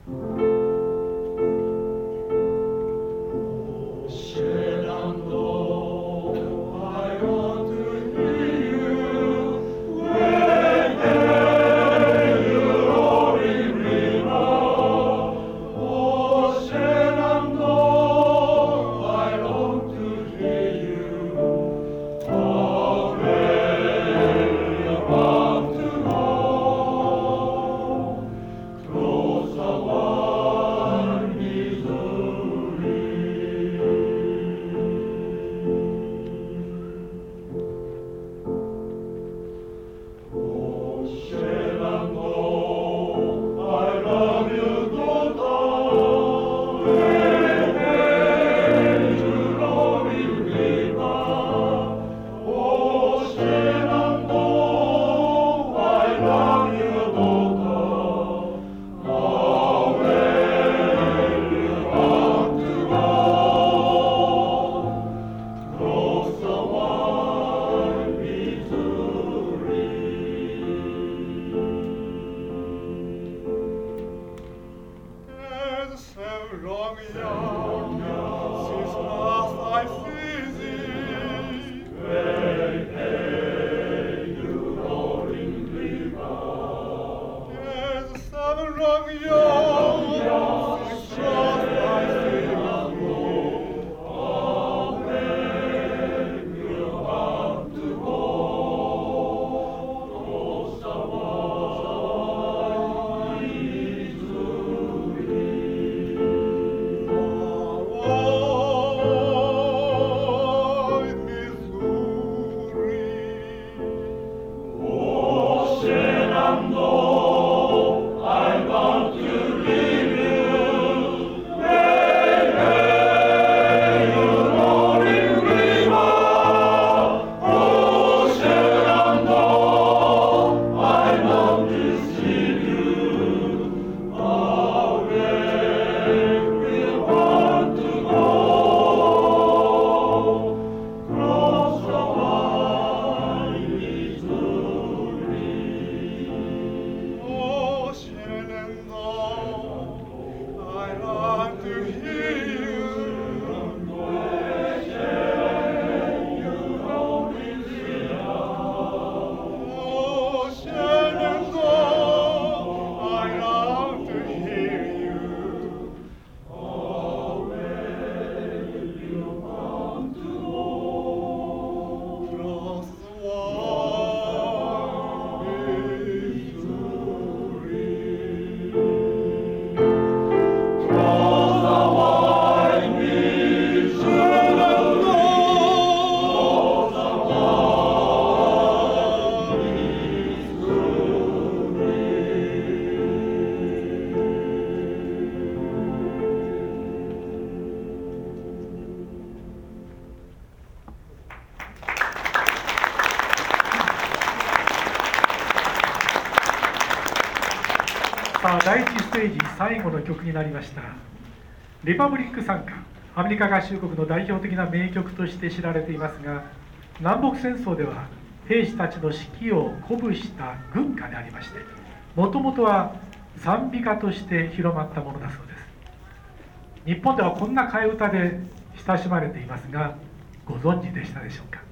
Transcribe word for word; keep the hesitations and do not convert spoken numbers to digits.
さあだいいちステージ最後の曲になりました。リパブリック賛歌、アメリカ合衆国の代表的な名曲として知られていますが、南北戦争では兵士たちの士気を鼓舞した軍歌でありまして、もともとは賛美歌として広まったものだそうです。日本ではこんな替え歌で親しまれていますが、ご存知でしたでしょうか。